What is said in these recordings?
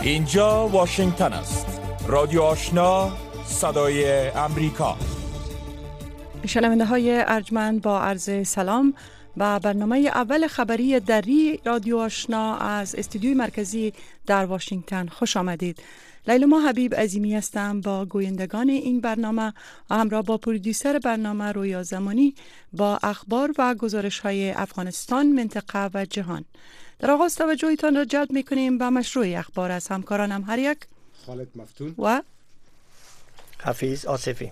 اینجا واشنگتن است. رادیو آشنا، صدای امریکا. شنونده های ارجمند با عرض سلام و برنامه اول خبری دری رادیو آشنا از استودیوی مرکزی در واشنگتن خوش آمدید. لیلا حبیب عظیمی هستم با گویندگان این برنامه و همراه با پرودیوسر برنامه رویا زمانی با اخبار و گزارش های افغانستان، منطقه و جهان. در آغاز توجهتان را جلب می‌کنیم به مشروع اخبار از همکارانم هر یک خالد مفتون و حفیظ آصفی.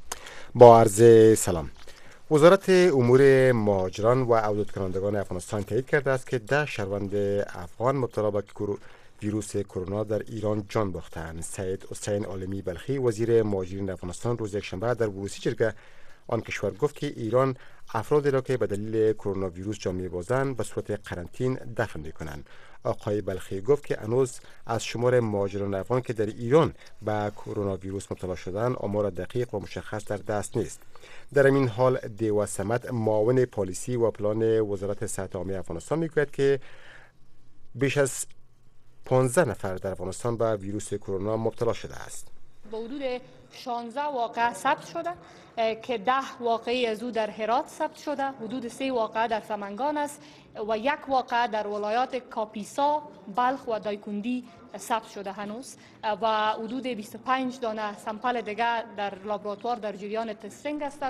با عرض سلام. وزارت امور مهاجران و عودت کنندگان افغانستان تایید کرده است که 10 شهروند افغان مبتلا به ویروس کرونا در ایران جان باختند. سید حسین عالمی بلخی وزیر مهاجرین افغانستان روز یکشنبه در بروسی جرگه آن کشور گفت که ایران افرادی را که به دلیل کرونا ویروس جان می‌بازند به صورت قرنطین دفن می‌کنند. آقای بلخی گفت که هنوز از شمار مهاجران افغان که در ایران به کرونا ویروس مبتلا شدند آمار دقیق و مشخص در دست نیست. در این حال دیوا سمت معاون پالیسی و پلان وزارت صحت عامه افغانستان میگوید که بیش از 15 نفر در افغانستان به ویروس کرونا مبتلا شده است. با حدود 16 واقعه ثبت شده که 10 واقعه از او در هرات ثبت شده، حدود 3 واقعه در سمنگان است و 1 واقعه در ولایات کاپیسا، بلخ و دایکندی ثبت شده هنوز و حدود 25 دانه سمپل دیگر در لابراتوار در جریان تستینگ است.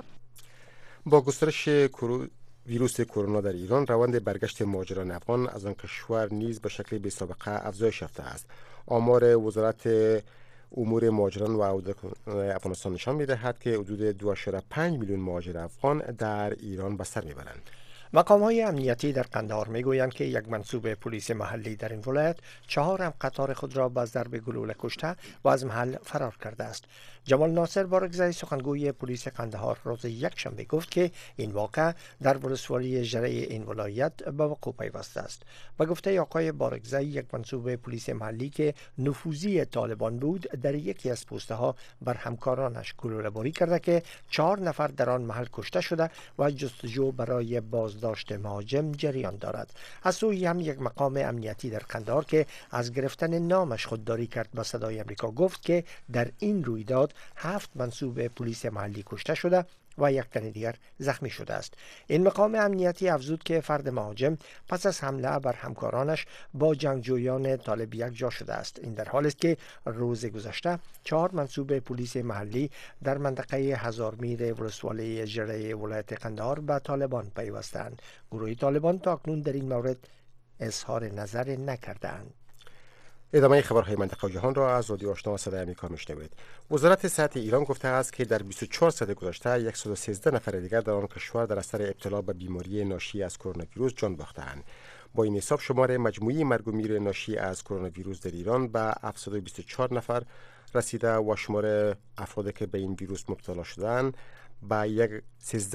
با گسترش ویروس کرونا در ایران روند برگشت مهاجران افغان از آن کشور نیز به شکل بی سابقه افزایش یافته است. آمار وزارت امور مهاجران و عودت افغانستان نشان می‌دهد که حدود 2.5 میلیون مهاجر افغان در ایران به سر میبرند. مقام‌های امنیتی در قندهار میگویند که یک منصوب پلیس محلی در این ولایت 4 همقطار خود را با ضرب گلوله کشته و از محل فرار کرده است. جمال ناصر بارگزای سخنگوی پلیس قندهار روز یکشنبه گفت که این واقعه در ولسوالی ژره این ولایت به وقوع پیوسته است. به گفته آقای بارگزای، یک منصوب پلیس محلی که نفوذی طالبان بود در یکی از پوسته‌ها بر همکارانش گلوله باری کرده که 4 نفر در آن محل کشته شده و جستجو برای بازداشت مهاجم جریان دارد. از سوی هم یک مقام امنیتی در قندهار که از گرفتن نامش خودداری کرد به صدای امریکا گفت که در این رویداد 7 منصوب پلیس محلی کشته شده و یک تن دیگر زخمی شده است. این مقام امنیتی افزود که فرد مهاجم پس از حمله بر همکارانش با جنگجویان طالب یک جا شده است. این در حالی است که روز گذشته 4 منصوب پلیس محلی در منطقه هزارمیر ولسوالی ژره ولایت قندهار به طالبان پیوستند. گروه طالبان تا اکنون در این مورد اظهار نظر نکردند. ادامه خبرهای منطقه و جهان را از رادیو آشنا و صدای آمریکا میشنوید. وزارت صحت ایران گفته است که در 24 ساعت گذشته 113 نفر دیگر در آن کشور در اثر ابتلا به بیماری ناشی از کرونا ویروس جان باختند. با این حساب شمار مجموعی مرگ و میر ناشی از کرونا ویروس در ایران به 724 نفر رسیده و شمار افرادی که به این ویروس مبتلا شدند به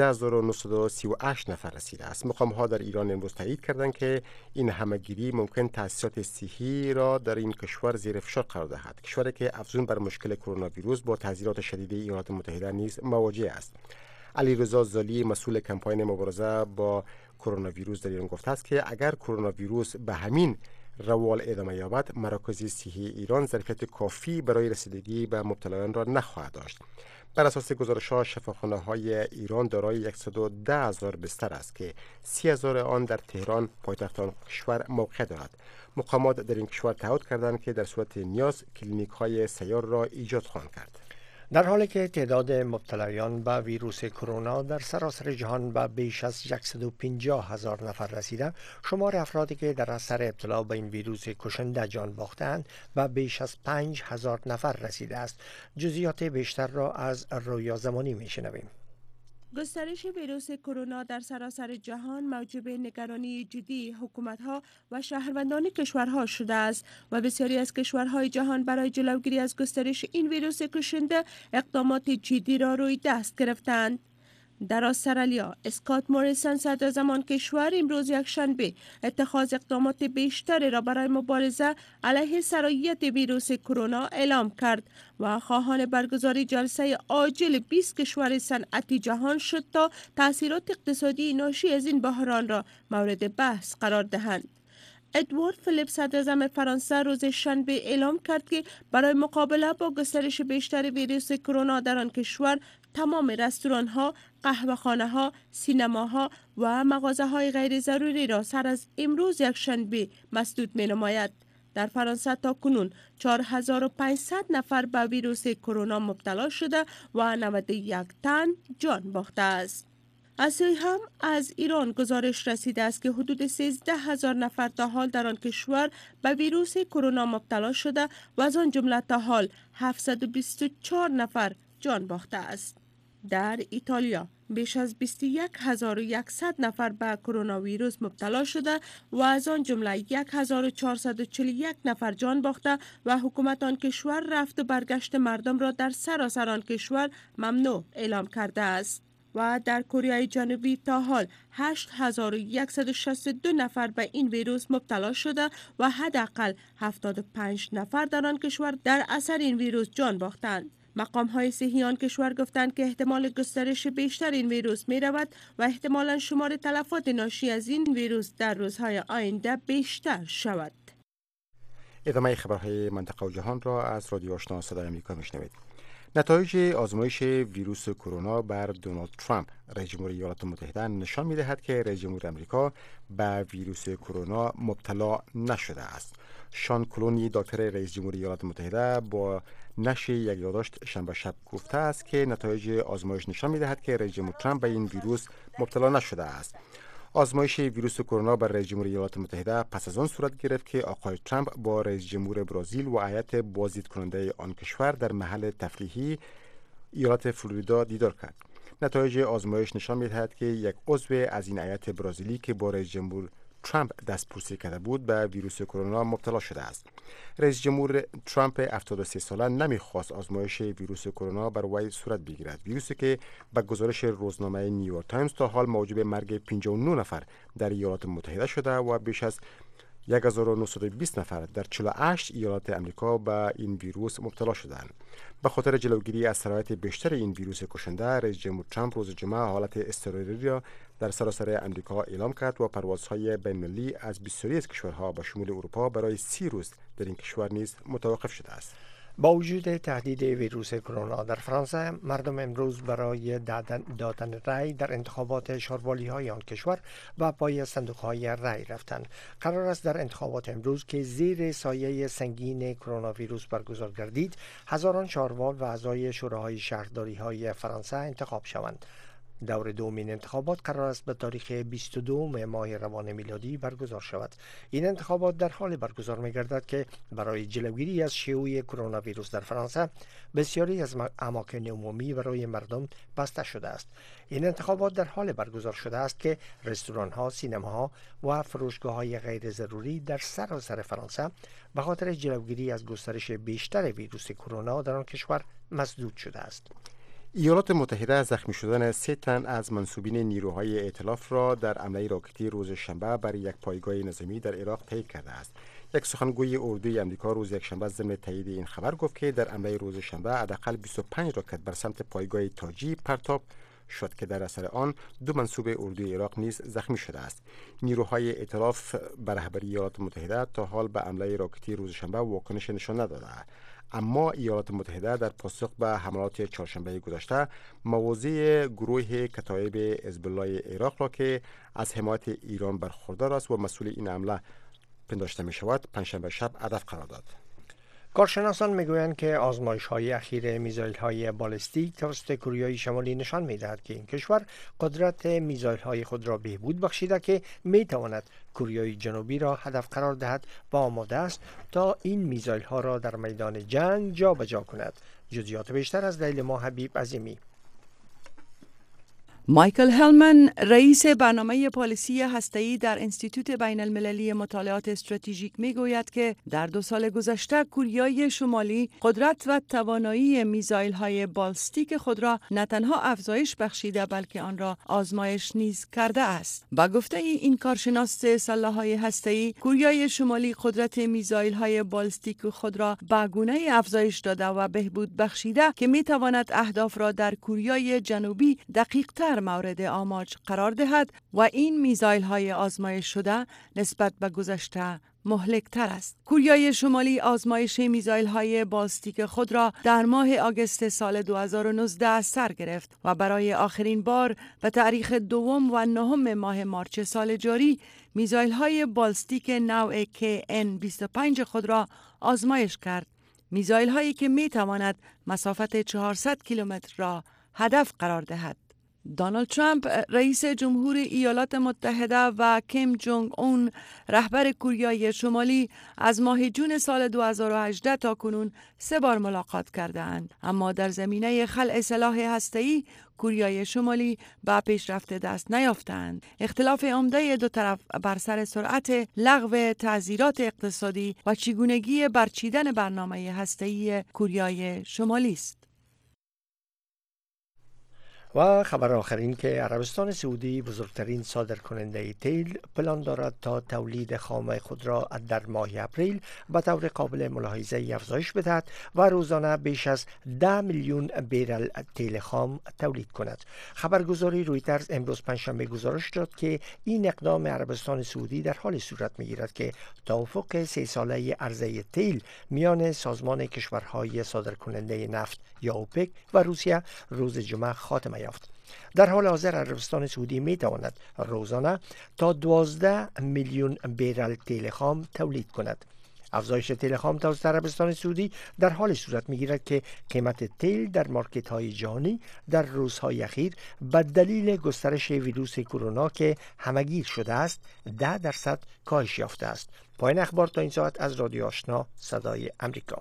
13938 نفر رسیده است. مقام‌ها در ایران امروز تایید کردند که این همه‌گیری ممکن تأثیرات صحی را در این کشور زیر فشار قرار دهد. کشوری که افزون بر مشکل کرونا ویروس با تحذیرات شدید ایالات متحده نیز مواجه است. علیرضا زالی مسئول کمپاین مبارزه با کرونا ویروس در ایران گفته است که اگر کرونا ویروس به همین روال ادامه یابد مراکز صحی ایران ظرفیت کافی برای رسیدگی به مبتلایان را نخواهد داشت. بر اساس گزارش‌ها شفاخانه‌های ایران دارای 110,000 بستر است که 30,000 آن در تهران پایتخت آن کشور موقع دارد. مقامات در این کشور تعهد کردند که در صورت نیاز کلینیک‌های سیار را ایجاد خواهند کرد. در حالی که تعداد مبتلایان به ویروس کرونا در سراسر جهان به بیش از 150,000 نفر رسیده، شمار افرادی که در اثر ابتلا به این ویروس کشنده جان باختند به بیش از 5,000 نفر رسیده است. جزئیات بیشتر را از رویا زمانی میشنویم. گسترش ویروس کرونا در سراسر جهان موجب نگرانی جدی حکومت‌ها و شهروندان کشورها شده است و بسیاری از کشورهای جهان برای جلوگیری از گسترش این ویروس کشنده اقدامات جدی را روی دست گرفتند. در استرالیا، اسکات موریسون صدراعظم آن کشور امروز یکشنبه اتخاذ اقدامات بیشتری را برای مبارزه علیه سرایت ویروس کرونا اعلام کرد و خواهان برگزاری جلسه عاجل 20 کشور صنعتی جهان شد تا تأثیرات اقتصادی ناشی از این بحران را مورد بحث قرار دهند. ادوارد فیلیپ صدراعظم فرانسه روز شنبه اعلام کرد که برای مقابله با گسترش بیشتر ویروس کرونا در آن کشور تمام رستوران‌ها، قهوه‌خانه‌ها، سینماها و مغازه‌های غیر ضروری را سر از امروز یک شنبه مسدود می‌نماید. در فرانسه تا کنون 4500 نفر به ویروس کرونا مبتلا شده و 91 تن جان باخته است. از سوی هم از ایران گزارش رسیده است که حدود 13000 نفر تا حال در آن کشور به ویروس کرونا مبتلا شده و از آن جمله تا حال 724 نفر جان باخته است. در ایتالیا بیش از 21100 نفر به کرونا ویروس مبتلا شده و از آن جمله 1441 نفر جان باخته و حکومت آن کشور رفت و برگشت مردم را در سراسر آن کشور ممنوع اعلام کرده است. و در کره جنوبی تا حال 8162 نفر به این ویروس مبتلا شده و حداقل 75 نفر در آن کشور در اثر این ویروس جان باختند. مقام‌های صحی آن کشور گفتند که احتمال گسترش بیشتر این ویروس می رود و احتمالاً شمار تلفات ناشی از این ویروس در روزهای آینده بیشتر شود. ادامه خبرهای منطقه و جهان را از رادیو آشنا صدای آمریکا میشنوید. نتایج آزمایش ویروس کرونا بر دونالد ترامپ رئیس جمهور ایالات متحده نشان می‌دهد که رئیس جمهور آمریکا به ویروس کرونا مبتلا نشده است. شان کلونی دکتر رئیس جمهور ایالات متحده با نشر یک یادداشت شنبه شب گفته است که نتایج آزمایش نشان می‌دهد که رئیس جمهور ترامپ به این ویروس مبتلا نشده است. آزمایش ویروس کرونا بر رئیس جمهور ایالات متحده پس از آن صورت گرفت که آقای ترامپ با رئیس جمهور برزیل و هیئت بازدید کننده آن کشور در محل تفریحی ایالت فلوریدا دیدار کرد. نتایج آزمایش نشان می‌دهد که یک عضو از این هیئت برزیلی که با رئیس جمهور ترامپ دستپرسی کرده بود به ویروس کرونا مبتلا شده است. رئیس جمهور ترامپ 73 ساله نمیخواست آزمایش ویروس کرونا بر وی صورت بگیرد. ویروسی که به گزارش روزنامه نیویورک تایمز تا حال موجب مرگ 59 نفر در ایالات متحده شده و بیش از 1920 نفر در 48 ایالات امریکا به این ویروس مبتلا شدند. به خاطر جلوگیری از سرایت بیشتر این ویروس کشنده، رئیس جمهور ترامپ روز جمعه حالت اضطراری را در سراسر امریکا اعلام کرد و پروازهای بین‌المللی از بسیاری از کشورها به شمول اروپا برای 30 روز در این کشور نیز متوقف شده است. با وجود تهدید ویروس کرونا در فرانسه، مردم امروز برای دادن رأی در انتخابات شاروالی‌های آن کشور و پای صندوق‌های رأی رفتند. قرار است در انتخابات امروز که زیر سایه سنگین کرونا ویروس برگزار گردید، هزاران شاروال و اعضای شوراهای شهرداری‌های فرانسه انتخاب شوند. دور دومین انتخابات قرار است به تاریخ 22 ماه روان میلادی برگزار شود. این انتخابات در حال برگزار می‌گردد که برای جلوگیری از شیوع کرونا ویروس در فرانسه بسیاری از اماکن عمومی برای مردم بسته شده است. این انتخابات در حال برگزار شده است که رستوران‌ها، سینماها و فروشگاه‌های غیر ضروری در سراسر فرانسه به خاطر جلوگیری از گسترش بیشتر ویروس کرونا در آن کشور مسدود شده است. ایالات متحده زخمی شدن 3 تن از منسوبین نیروهای ائتلاف را در حمله راکتی روز شنبه بر یک پایگاه نظامی در عراق تایید کرده است. یک سخنگوی اردوی آمریکا روز یکشنبه ضمن تایید این خبر گفت که در حمله روز شنبه حداقل 25 راکت بر سمت پایگاه تاجی پرتاب شد که در اثر آن 2 منسوب اردوی عراق نیز زخمی شده است. نیروهای ائتلاف به رهبری ایالات متحده تا حال به حمله راکتی روز شنبه واکنش نشان نداده، اما ایالات متحده در پاسخ به حملات چهارشنبه گذشته مواضع گروه کتایب حزب الله عراق را که از حمایت ایران برخوردار است و مسئول این حمله پنداشته می شود پنجشنبه شب هدف قرار داد. کارشناسان میگویند که آزمایش‌های اخیر میزایل‌های بالستیک توسط کره شمالی نشان می‌دهد که این کشور قدرت میزایل‌های خود را بهبود بخشیده که می‌تواند کره جنوبی را هدف قرار دهد و آماده است تا این میزایل‌ها را در میدان جنگ جابجا کند. جزئیات بیشتر از لیلا حبیب عظیمی. مایکل هلمن رئیس برنامه پالیسی هسته‌ای در انستیتوت بین المللی مطالعات استراتژیک میگوید که در 2 سال گذشته کره شمالی قدرت و توانایی میزایل‌های بالستیک خود را نه تنها افزایش بخشیده بلکه آن را آزمایش نیز کرده است. با گفته این کارشناس سلاح‌های هسته‌ای، کره شمالی قدرت میزایل‌های بالستیک خود را به گونه‌ای افزایش داده و بهبود بخشیده که میتواند اهداف را در کره جنوبی دقیق‌تر بیشتر مورد آماج قرار دهد و این میزایل های آزمایش شده نسبت به گذشته مهلک‌تر است. کوریای شمالی آزمایش میزایل های بالستیک خود را در ماه آگوست سال 2019 سر گرفت و برای آخرین بار به تاریخ 2 و 9 ماه مارچ سال جاری میزایل های بالستیک نوع KN-25 خود را آزمایش کرد. میزایل هایی که می تواند مسافت 400 کیلومتر را هدف قرار دهد. دونالد ترامپ رئیس جمهور ایالات متحده و کیم جونگ اون رهبر کوریای شمالی از ماه جون سال 2018 تا کنون 3 بار ملاقات کردند، اما در زمینه خلع سلاح هسته‌ای کوریای شمالی به پیشرفت دست نیافتند. اختلاف عمده دو طرف بر سر سرعت لغو تعزیرات اقتصادی و چگونگی برچیدن برنامه هسته‌ای کوریای شمالی است. و خبر آخر این که عربستان سعودی بزرگترین صادرکننده تیل پلان دارد تا تولید خام خود را در ماه اپریل به طور قابل ملاحظه افزایش بدهد و روزانه بیش از 10 میلیون بیرل تیل خام تولید کند. خبرگزاری رویترز امروز پنجشنبه گزارش داد که این اقدام عربستان سعودی در حال صورت میگیرد که توافق 3 ساله عرضه تیل میان سازمان کشورهای صادرکننده نفت یا اوپک و روسیه روز جمعه خاتمه یافت. در حال حاضر عربستان سعودی می تواند روزانه تا 12 میلیون بیرل تیل خام تولید کند. افزایش تیل خام توسط عربستان سعودی در حال صورت می گیرد که قیمت تیل در مارکت های جهانی در روزهای اخیر به دلیل گسترش ویروس کرونا که همگیر شده است 10% کاهش یافته است. پایان اخبار تا این ساعت از رادیو آشنا صدای امریکا.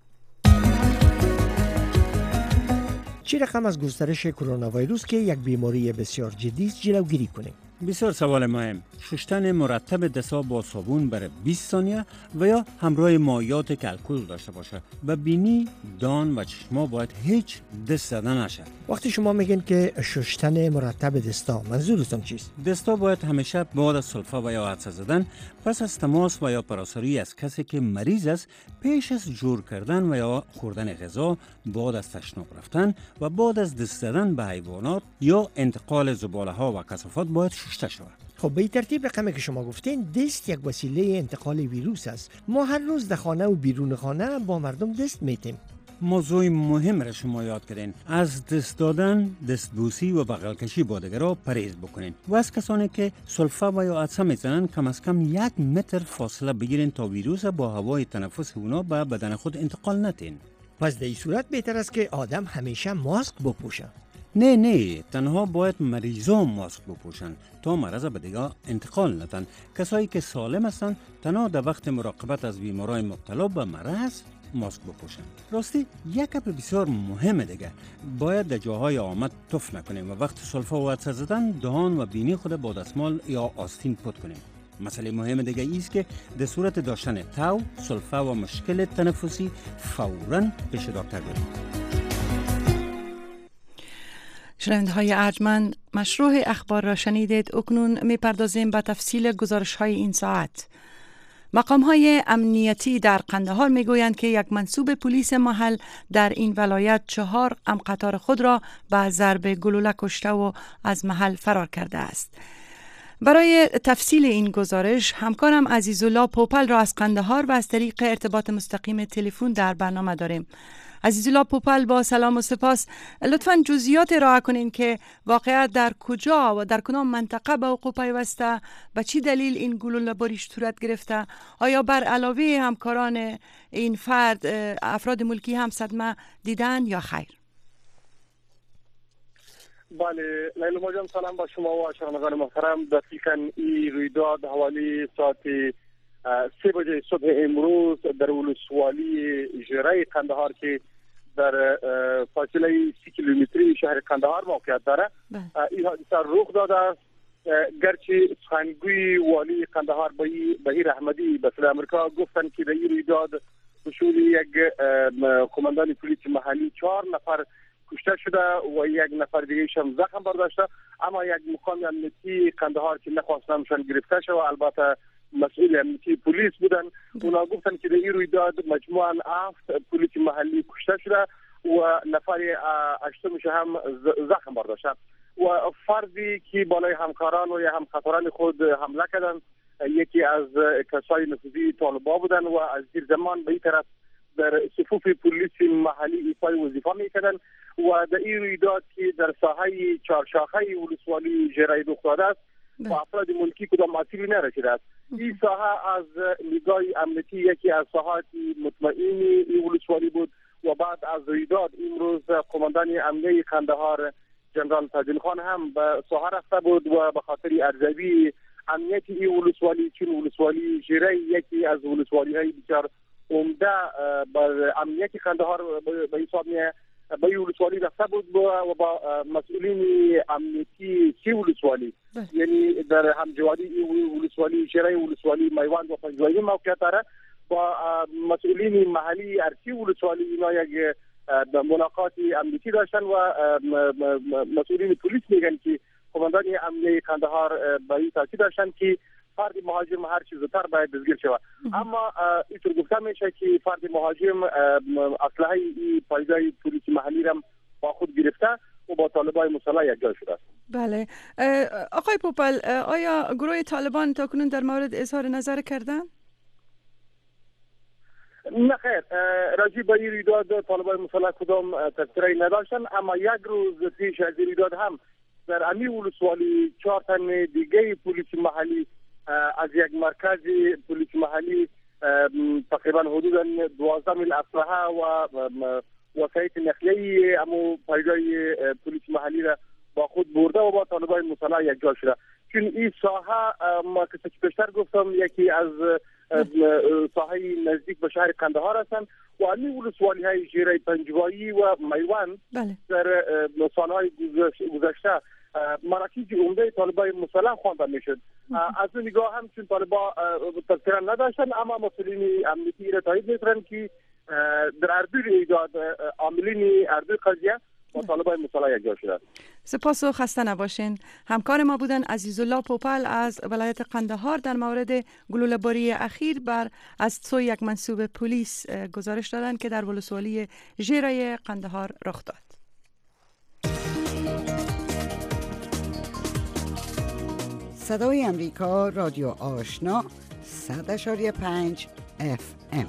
چه رقم از گسترش کرونا ویروس که یک بیماری بسیار جدی است جلوگیری کنیم؟ بسیار سوال مهم. شستن مرتب دست‌ها با صابون برای 20 ثانیه و یا همراه مایعات که الکل داشته باشه. و بینی، دان و چشما باید هیچ دست زدن نشه. وقتی شما میگین که شستن مرتب دستا منظورتون چیست؟ دستا باید همیشه بعد از سلفه و یا عطسه زدن پس از تماس و یا پراساری از کسی که مریض است پیش از جور کردن و یا خوردن غذا، بعد از تشناب رفتن و بعد از دست زدن به حیوانات یا انتقال زباله ها و کثافات باید شسته شود. خب به ترتیب رقمی که شما گفتین دست یک وسیله انتقال ویروس است. ما هر روز در خانه و بیرون خانه با مردم دست میتیم. موضوع مهم را شما یاد کردین. از دست دادن، دستبوسی و بغل کشی با دیگران پرهیز بکنین و از کسانی که سلفه و یا عطسه میزنن کم از کم 1 متر فاصله بگیرین تا ویروس با هوای تنفس اونا به بدن خود انتقال ندین. پس در این صورت بهتر است که آدم همیشه ماسک بپوشه. نه تنها باید مریضان ماسک بپوشن تا مرض به دیگه انتقال ندن. کسایی که سالم هستن تنها در وقت مراقبت از بیمارای مبتلا به مرض ماسک بپوشن. راستی یک گپ بسیار مهمه دیگه، باید در جاهای عامه تف نکنیم و وقت سلفه و عطسه زدن دهان و بینی خود با دستمال یا آستین پاک کنیم. مسئله مهم دیگه ایست که در صورت داشتن تاو، سلفه و مشکل تنفسی فوراً پیش دکتر بریم. شنونده های ارجمند، مشروع اخبار را شنیدید. اکنون میپردازیم به تفصیل گزارش های این ساعت. مقام های امنیتی در قندهار میگویند که یک منصوب پلیس محل در این ولایت 4 قطار خود را به ضرب گلوله کشته و از محل فرار کرده است. برای تفصیل این گزارش همکارم عزیزالله پوپل را از قندهار و از طریق ارتباط مستقیم تلفن در برنامه داریم. عزیزالله پوپل، با سلام و سپاس. لطفاً جزئیات ارائه کنین که واقعا در کجا و در کدام منطقه به وقوع پیوسته، به چی دلیل این گلوله باری صورت گرفته؟ آیا بر علاوه همکاران این فرد افراد ملکی هم صدمه دیدن یا خیر؟ بله لیلا جان، سلام با شما و شنوندگان محترم. دقیقاً این رویداد حوالی ساعت 3 بجه صبح امروز در ولسوالی ژره قندهار که در فاصله 30 کیلومتری شهر قندهار موقعیت داره این حادثه رخ داده است. گرچه سخنگوی والی قندهار بهیر احمدی به صدای آمریکا گفتند که در این رویداد بشول یک قماندان پلیس محلی 4 نفر کشته شده و 1 نفر دیگه هم زخم برداشته، اما یک مقام امنیتی قندهار که نخواستنشان گرفته شد و البته مسئول امنیتی پلیس بودن، اونا گفتن که در این رویداد مجموعاً 7 پلیس محلی کشته شده و نفر 8 هم زخم برداشته. و فردی که بالای همکاران و یا همخطران خود حمله کردند یکی از کسای نفوذی طالبان بودند و از دیر زمان به این طرف در صفوف پلیس محلی ایفای وظیفه میکردن و در این رویداد که در ساحه چهارشاخه ولسوالی ژرای رخ داده است و افراد ملکی کدام آسیبی نرسیده است. این ساحه از نگاه امنیتی یکی از ساحات مطمئن این ولسوالی بود و بعد از رویداد امروز قماندان امنیه قندهار جنرال تاجین خان هم به ساحه رفته بود و به خاطر ارزیابی امنیت این ولسوالی چون ولسوالی ژرای یکی از ولسوالی های بسیار عمده بر امنیت قندهار به حساب میاد به این ولسوالی رفته بود و با مسئولین امنیتی سی ولسوالی یعنی در همجواری این ولسوالی ژرای ولسوالی میوند و پنجوالی موقعیت داره با مسئولین محلی ارسی ولسوالی اینا یک ملاقات امنیتی داشتن و مسئولین پلیس میگن که قماندان امنیه قندهار به این تاکید داشتن که فرد مهاجم هر چیز زودتر باید دستگیر شود. اما اینطور گفته میشه که فرد مهاجم اسلحه پایگاه پلیس محلی را با خود گرفته و با طالبان مسلح یکجا شده است. بله آقای پوپل، آیا گروه طالبان تاکنون در مورد اظهار نظر کردن؟ نه خیر، راجع به این رویداد طالبان مسلح کدام تذکره نداشتن، اما یک روز پیش از این رویداد هم در امی ولسوالی 4 تن دیگه پلیس محلی از یک مرکز پلیس محلی تقریبا حدود 12 میل اسلحه و وسایط نقلیه اما پایگاه پلیس محلی را با خود برده و با طالبان مسلح یکجا شده. چون این ساحه ما که پیشتر گفتم یکی از ساحه نزدیک به شهر قندهار هستند و امی ولسوالی های ژرای پنجوائی و میوند در سالهای گذشته مراکز عمده طالبان مسلح خوانده میشد. از اون نگاه هم چون طالبان تذکره نداشتن اما مسئولین امنیتی را تایید میکنند که در اردوی ایجاد عاملین اردوی قضیه با طالبان مسلح یکجا شده. سپاس و خسته نباشین. همکار ما بودن عزیزالله پوپل از ولایت قندهار در مورد گلوله‌باری اخیر از سوی یک منصوب پلیس گزارش دادند که در ولسوالی ژرای قندهار رخ داد. صدای امریکا، رادیو آشنا 100.5 FM.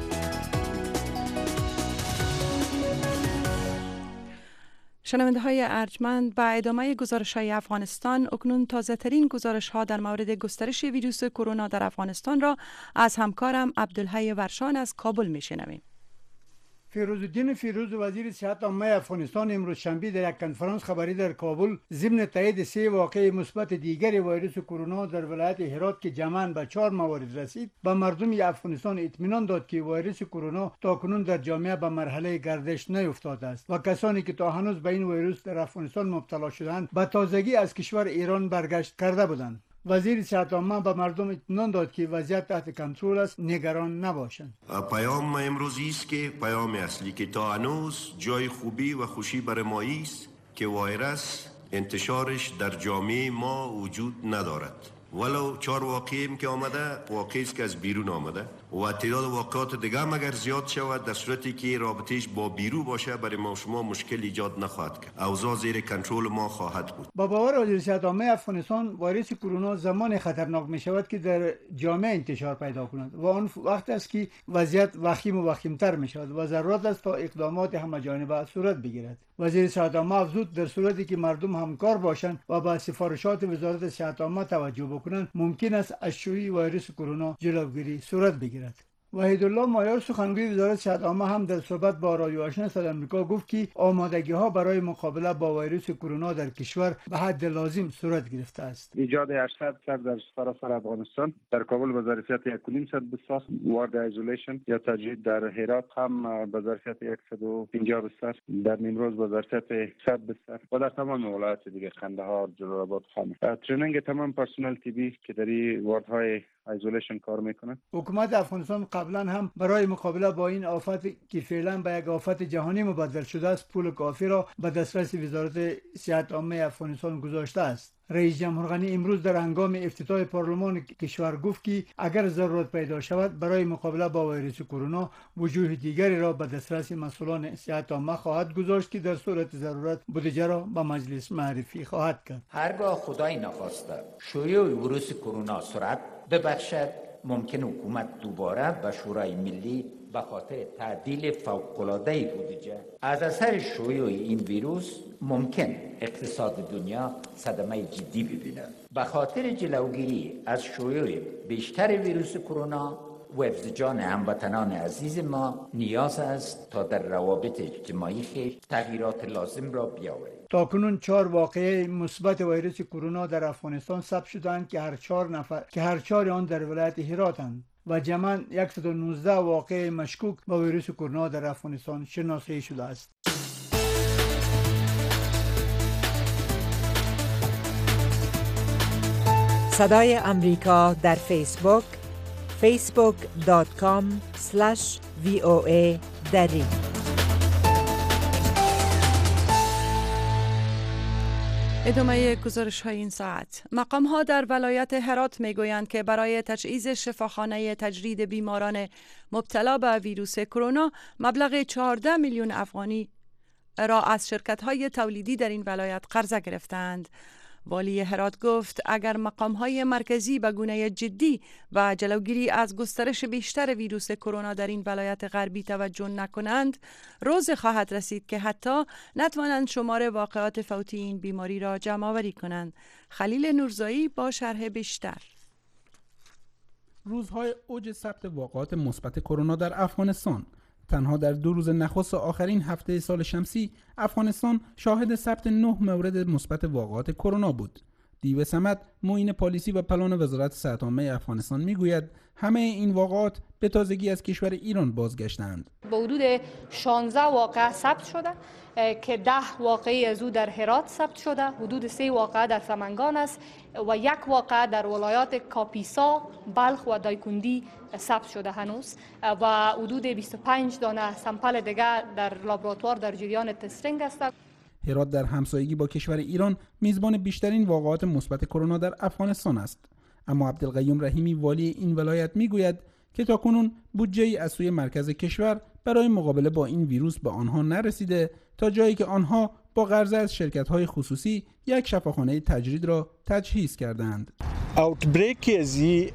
شنونده های ارجمند، با ادامه گزارش های افغانستان اکنون تازه ترین گزارش ها در مورد گسترش ویروس کرونا در افغانستان را از همکارم عبدالحی ورشان از کابل می شنویم. فیروزالدین فیروز وزیر صحت عامه افغانستان امروز شنبه در یک کنفرانس خبری در کابل ضمن تایید 3 واقعه مثبت دیگر ویروس کرونا در ولایت هرات که جمعاً به 4 موارد رسید به مردم افغانستان اطمینان داد که ویروس کرونا تاکنون در جامعه به مرحله گردش نیفتاده است و کسانی که تا هنوز به این ویروس در افغانستان مبتلا شدند به تازگی از کشور ایران برگشت کرده بودند. وزیر صحت عامه به مردم اطمینان داد که وضعیت تحت کنترل است، نگران نباشند. پیام امروزی است که پیام اصلی که تا هنوز جای خوبی و خوشی برای ما است که ویروس انتشارش در جامعه ما وجود ندارد. ولو 4 واقعی که آمده واقعی است که از بیرون آمده و تعداد واقعات دیگه هم اگر زیاد شود در صورتی که رابطهش با بیرون باشه برای ما شما مشکل ایجاد نخواهد کرد. اوضاع زیر کنترل ما خواهد بود. با باور وزیر صحت عامه افغانستان ویروس کرونا زمان خطرناک می شود که در جامعه انتشار پیدا کند و آن وقت است که وضعیت وخیم و وخیمتر می شود و ضرورت است تا اقدامات همه‌جانبه صورت بگیرد. وزیر صحت عامه افزود در صورتی که مردم همکار باشند و به سفارشات وزارت صحت عامه توجه بکنند ممکن است از شیوع ویروس کرونا جلوگیری صورت بگیرد. وحیدالله مایار سخنگوی وزارت صحت عامه هم در صحبت با رادیو آشنا صدای آمریکا گفت که آمادگی ها برای مقابله با ویروس کرونا در کشور به حد لازم صورت گرفته است. ایجاد 800 سر در سراسر افغانستان، در کابل به ظرفیت 1.5 بستر، وارد ایزولیشن یا تجدید در هرات هم به ظرفیت 150 بستر، در نیمروز به ظرفیت 100 بستر و در تمام ولایات دیگه قندهار، جلال‌آباد، خامس. ترینینگ تمام پرسنل طبی که در این واردهای ایزولیشن کار میکنه. حکومت افغانستان قبلا هم برای مقابله با این آفت که فعلا به یک آفت جهانی مبدل شده است پول کافی را به دسترس وزارت صحت عامه افغانستان گذاشته است. رئیس جمهور غنی امروز در هنگام افتتاح پارلمان کشور گفت که اگر ضرورت پیدا شود برای مقابله با ویروس کرونا وجوه دیگری را به دسترس مسئولان صحت عامه خواهد گذاشت که در صورت ضرورت بودجه را به مجلس معرفی خواهد کرد. هرگاه خدای نخواسته شیوع ویروس کرونا سرعت ببخشد، ممکن حکومت دوباره به شورای ملی به خاطر تعدیل فوق‌العاده بودجه. از اثر شیوع این ویروس ممکن اقتصاد دنیا صدمه جدی ببیند. به خاطر جلوگیری از شیوع بیشتر ویروس کرونا و حفظ جان هموطنان عزیز ما نیاز است تا در روابط اجتماعی خویش تغییرات لازم را بیاوریم. تاکنون 4 واقعه مثبت ویروس کرونا در افغانستان ثبت شدند که هر 4 آن در ولایت هراتند و جمعاً 119 واقعه مشکوک به ویروس کرونا در افغانستان شناسایی شده است. صدای امریکا در فیسبوک facebook.com/VOA دری. ادامه گزارش های این ساعت. مقام ها در ولایت هرات می گویند که برای تجهیز شفاخانه تجرید بیماران مبتلا به ویروس کرونا مبلغ 14 میلیون افغانی را از شرکت های تولیدی در این ولایت قرضه گرفتند. والی هرات گفت اگر مقام‌های مرکزی به گونه جدی و جلوگیری از گسترش بیشتر ویروس کرونا در این ولایت غربی توجه نکنند، روز خواهد رسید که حتی نتوانند شمار واقعات فوتی این بیماری را جمع‌آوری کنند. خلیل نورزایی با شرح بیشتر. روزهای اوج ثبت واقعات مثبت کرونا در افغانستان. تنها در 2 روز نخست آخرین هفته سال شمسی افغانستان شاهد ثبت 9 مورد مثبت واقعات کرونا بود. دیو صمد، معین پالیسی و پلان وزارت صحت عامه افغانستان میگوید همه این واقعات به تازگی از کشور ایران بازگشتند. به حدود 16 واقعه ثبت شده که 10 واقعه از او در هرات ثبت شده، حدود 3 واقعه در سمنگان است و 1 واقعه در ولایات کاپیسا، بلخ و دایکندی ثبت شده هنوز و حدود 25 دانه سمپل دیگر در لابراتوار در جریان تستینگ است. هرات در همسایگی با کشور ایران میزبان بیشترین واقعات مثبت کرونا در افغانستان است. اما عبدالقیوم رحیمی والی این ولایت میگوید که تاکنون بودجه‌ای از سوی مرکز کشور برای مقابله با این ویروس به آنها نرسیده تا جایی که آنها با قرض از شرکت‌های خصوصی یک شفاخانه تجرید را تجهیز کردند. اوتبریک از این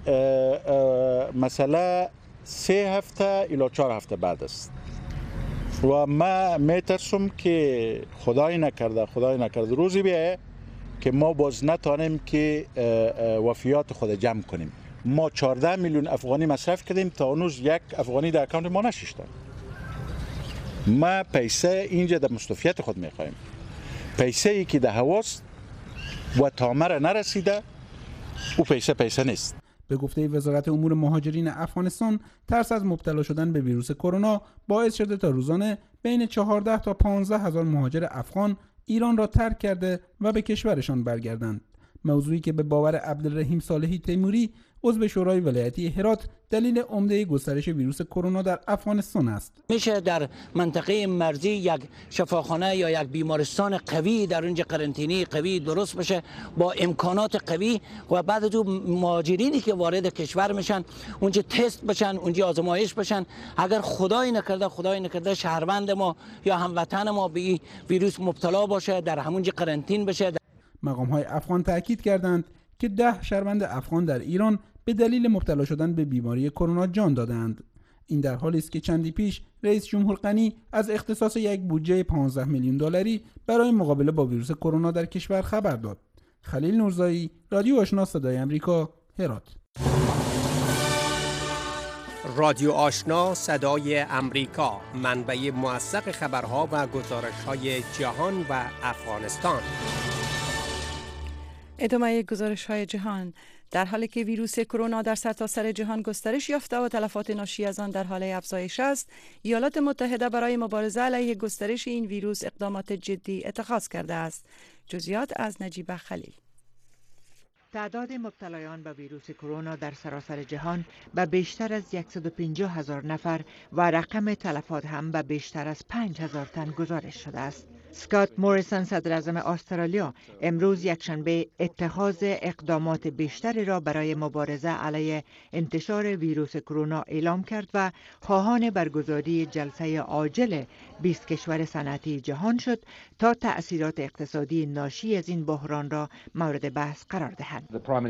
مسئله 3 هفته الی 4 هفته بعد است و ما میترسم که خدای نکرده روزی بیایه که ما باز نتوانیم که وفیات خود جمع کنیم. ما 14 میلیون افغانی مصرف کردیم تا هنوز 1 افغانی در اکانت ما نشسته. ما پیسه اینجا در مستوفیت خود میخوایم، پیسه ای که در هواست و تامر نرسیده او پیسه نیست. به گفته وزارت امور مهاجرین افغانستان، ترس از مبتلا شدن به ویروس کرونا باعث شده تا روزانه بین 14 تا 15 هزار مهاجر افغان ایران را ترک کرده و به کشورشان برگردند. موضوعی که به باور عبدالرحیم صالحی تیموری، عضو شورای ولایتی هرات، دلیل عمده گسترش ویروس کرونا در افغانستان است. میشه در منطقه مرزی یک شفاخانه یا یک بیمارستان قوی در اونجا قرنطینی قوی درست بشه با امکانات قوی و بعد از اون مهاجرینی که وارد کشور میشن اونجا تست بشن، اونجا آزمایش بشن. اگر خدای نکرده شهروند ما یا هموطن ما به این ویروس مبتلا باشه در همونجا قرنطین بشه. مقام‌های افغان تاکید کردند که 10 شهروند افغان در ایران به دلیل مبتلا شدن به بیماری کرونا جان دادند. این در حالی است که چندی پیش رئیس جمهور غنی از اختصاص یک بودجه 15 میلیون دلاری برای مقابله با ویروس کرونا در کشور خبر داد. خلیل نورزایی، رادیو آشنا صدای امریکا، هرات. رادیو آشنا صدای امریکا، منبع موثق خبرها و گزارش‌های جهان و افغانستان. ادامه گزارش های جهان. در حالی که ویروس کرونا در سرتاسر جهان گسترش یافته و تلفات ناشی از آن در حال افزایش است، ایالات متحده برای مبارزه علیه گسترش این ویروس اقدامات جدی اتخاذ کرده است. جزئیات از نجیبه خلیل. تعداد مبتلایان به ویروس کرونا در سراسر جهان به بیشتر از 150,000 نفر و رقم تلفات هم به بیشتر از 5,000 تن گزارش شده است. اسکات موریسون صدر اعظم استرالیا امروز یکشنبه اتخاذ اقدامات بیشتری را برای مبارزه علیه انتشار ویروس کرونا اعلام کرد و خواهان برگزاری جلسه عاجل 20 کشور صنعتی جهان شد تا تأثیرات اقتصادی ناشی از این بحران را مورد بحث قرار دهند.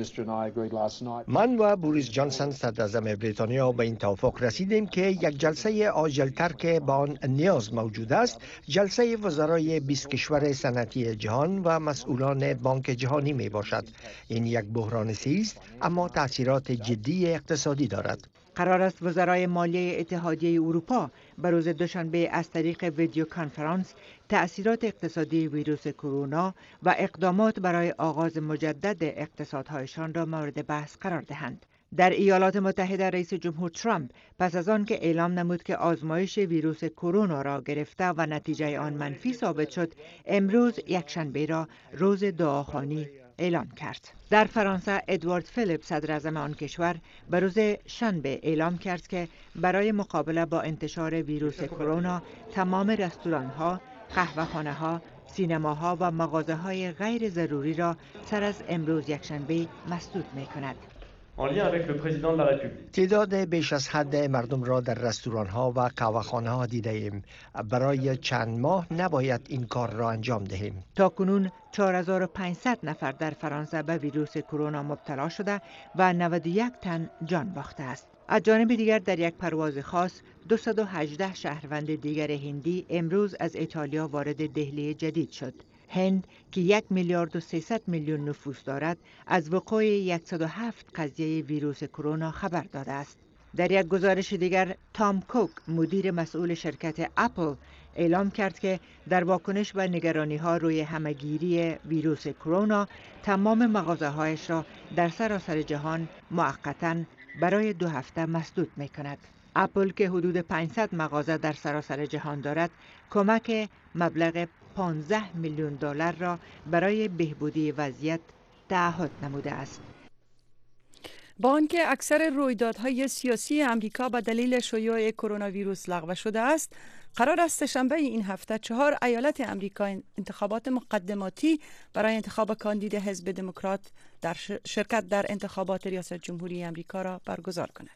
من و بوریس جانسون صدر اعظم بریتانیا به این توافق رسیدیم که یک جلسه عاجل‌تر که به آن نیاز موجود است، جلسه وزرای 20 کشور صنعتی جهان و مسئولان بانک جهانی می باشد. این یک بحران است اما تأثیرات جدی اقتصادی دارد. قرار است وزرای مالیه اتحادیه اروپا به روز دوشنبه از طریق ویدیو کانفرانس تأثیرات اقتصادی ویروس کرونا و اقدامات برای آغاز مجدد اقتصادهایشان را مورد بحث قرار دهند. در ایالات متحده رئیس جمهور ترامپ پس از آن که اعلام نمود که آزمایش ویروس کرونا را گرفته و نتیجه آن منفی ثابت شد، امروز یکشنبه را روز دعاخوانی اعلام کرد. در فرانسه ادوارد فیلیپ صدر اعظم آن کشور به روز شنبه اعلام کرد که برای مقابله با انتشار ویروس کرونا تمام رستوران‌ها، قهوه‌خانه‌ها، سینماها و مغازه‌های غیر ضروری را سر از امروز یکشنبه مسدود می‌کند. تعداد بیش از حد مردم را در رستوران‌ها و قهوه‌خانه‌ها دیده ایم. برای چند ماه نباید این کار را انجام دهیم. تا کنون 4500 نفر در فرانسه به ویروس کرونا مبتلا شده و 91 تن جان باخته است. از جانب دیگر در یک پرواز خاص 218 شهروند دیگر هندی امروز از ایتالیا وارد دهلی جدید شد. هند که 1,300,000,000 نفوس دارد از وقوع 107 قضیه ویروس کرونا خبر داده است. در یک گزارش دیگر تام کوک مدیر مسئول شرکت اپل اعلام کرد که در واکنش به نگرانی‌ها روی همه‌گیری ویروس کرونا تمام مغازه‌هایش را در سراسر جهان موقتاً برای 2 هفته مسدود می‌کند. اپل که حدود 500 مغازه در سراسر جهان دارد، کمک مبلغ 15 میلیون دلار را برای بهبودی وضعیت تعهد نموده است. با آنکه اکثر رویدادهای سیاسی امریکا به دلیل شیوع کرونا ویروس لغو شده است، قرار است شنبه این هفته 4 ایالت امریکا انتخابات مقدماتی برای انتخاب کاندید حزب دموکرات در شرکت در انتخابات ریاست جمهوری امریکا را برگزار کند.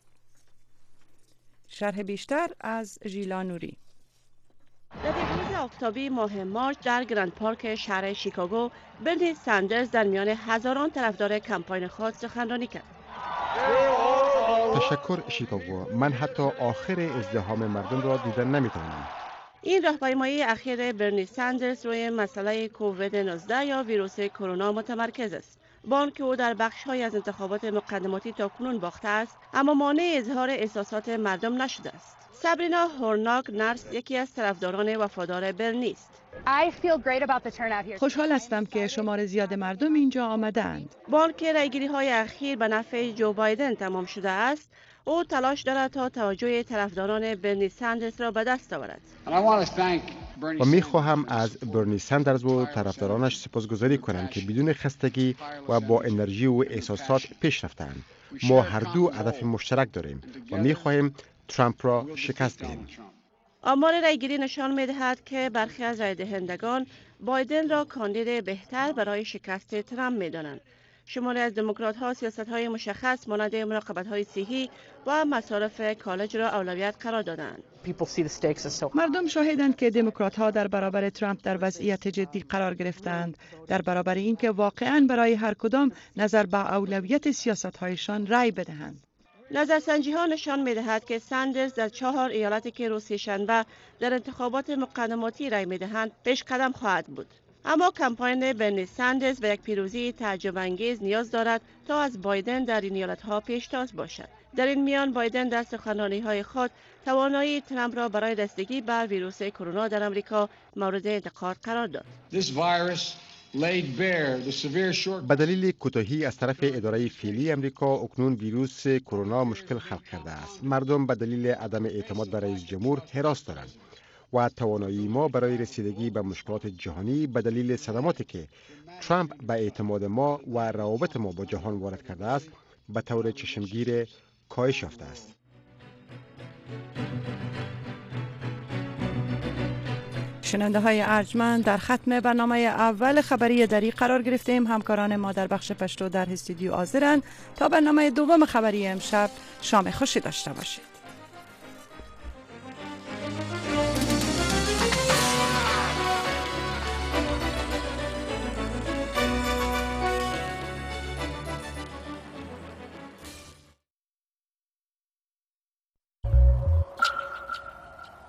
شرح بیشتر از ژیلا نوری. در روز آفتابی ماه مارچ در گرند پارک شهر شیکاگو، برنی ساندرز در میان هزاران طرفدار کمپاین خود سخنرانی کرد. تشکر شیکاگو، من حتی آخر ازدحام مردم را دیدن نمیتوانم. این راهپیمایی اخیر برنی ساندرز روی مسئله کووید 19 یا ویروس کرونا متمرکز است. با آنکه او در بخش‌های از انتخابات مقدماتی تاکنون باخته است، اما مانع اظهار احساسات مردم نشده است. سابرینا هورناک نرس یکی از طرفداران وفادار برنی است. خوشحال هستم که شمار زیاد مردم اینجا آمدند. با آنکه رأیگیری‌های اخیر به نفع جو بایدن تمام شده است، او تلاش دارد تا توجه طرفداران برنی ساندرز را به دست آورد. و می‌خواهم از برنی ساندرز و طرفدارانش سپاسگزاری کنم که بدون خستگی و با انرژی و احساسات پیش رفتند. ما هر دو هدف مشترک داریم و می‌خواهیم ترامپ را شکست دهیم. آمار رأیگیری نشان می‌دهد که برخی از رأی‌دهندگان بایدن را کاندید بهتر برای شکست ترامپ می‌دانند. شماری از دموکرات‌ها سیاست‌های مشخص مانند مراقبت‌های صحی و مصارف کالج را اولویت قرار دادند. مردم شاهدند که دموکرات‌ها در برابر ترامپ در وضعیت جدی قرار گرفتند، در برابر اینکه واقعاً برای هر کدام نظر به اولویت سیاست‌هایشان رأی بدهند. نظرسنجی‌ها نشان می‌دهد که ساندرز در 4 ایالتی که روز شنبه در انتخابات مقدماتی رأی می‌دهند پیش قدم خواهد بود. اما کمپاین برنی ساندرز به یک پیروزی تعجب‌انگیز نیاز دارد تا از بایدن در این ایالت‌ها پیشتاز باشد. در این میان بایدن در سخنرانی‌های خود توانایی ترامپ را برای رسیدگی به ویروس کرونا در آمریکا مورد انتقاد قرار داد. به دلیل کوتاهی از طرف اداره فعلی امریکا اکنون ویروس کرونا مشکل خلق کرده است. مردم به دلیل عدم اعتماد به رئیس جمهور هراس دارند و توانایی ما برای رسیدگی به مشکلات جهانی به دلیل صدماتی که ترامپ به اعتماد ما و روابط ما با جهان وارد کرده است به طور چشمگیر کاهش یافته است. شنونده های ارجمند، در ختم برنامه اول خبری دری قرار گرفتیم. همکاران ما در بخش پشتو در استودیو حاضرند تا برنامه دوم خبری امشب شام خوشی داشته باشید.